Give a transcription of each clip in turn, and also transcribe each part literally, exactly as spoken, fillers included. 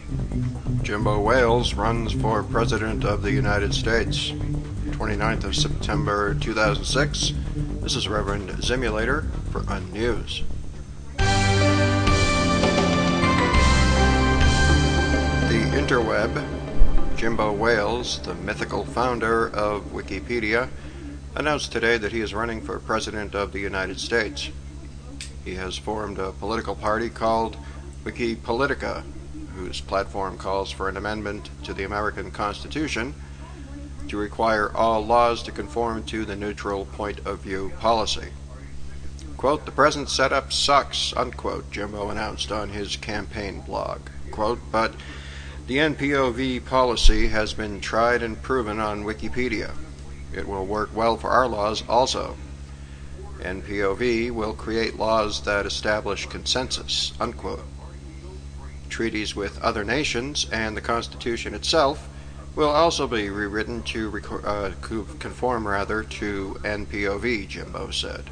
Jimbo Wales runs for President of the United States. twenty-ninth of September two thousand six. This is Reverend Zimulator for Unnews. The interweb, Jimbo Wales, the mythical founder of Wikipedia, announced today that he is running for President of the United States. He has formed a political party called Wikipolitica, whose platform calls for an amendment to the American Constitution to require all laws to conform to the neutral point of view policy. Quote, "The present setup sucks," unquote, Jimbo announced on his campaign blog. Quote, "But the N P O V policy has been tried and proven on Wikipedia. It will work well for our laws also. N P O V will create laws that establish consensus," unquote. Treaties with other nations and the Constitution itself will also be rewritten to reco- uh, conform rather to N P O V, Jimbo said.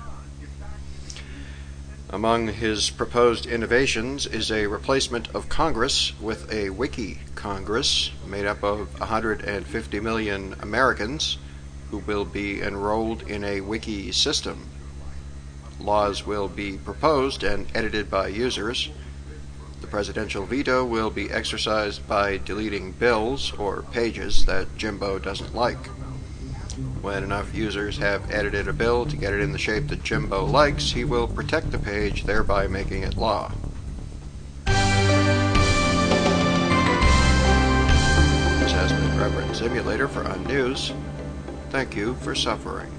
Among his proposed innovations is a replacement of Congress with a Wiki Congress made up of one hundred fifty million Americans who will be enrolled in a Wiki system. Laws will be proposed and edited by users. The presidential veto will be exercised by deleting bills or pages that Jimbo doesn't like. When enough users have edited a bill to get it in the shape that Jimbo likes, he will protect the page, thereby making it law. This has been Reverend Zimulator for Unnews. Thank you for suffering.